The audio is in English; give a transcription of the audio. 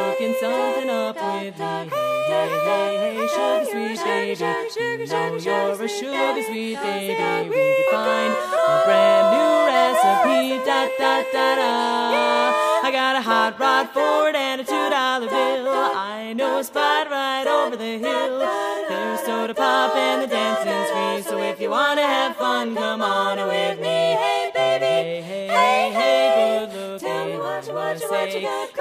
cooking something up with me. Hey, hey, hey, sugar sweet baby, you know you're a sugar sweet baby. We could find a brand new recipe, da da da da. I got a hot rod Ford and a $2 bill. I know a spot right over the hill. There's soda pop and the dancing's free. So if you wanna have fun, come on with me. Hey baby, hey, hey, good looking, what you say?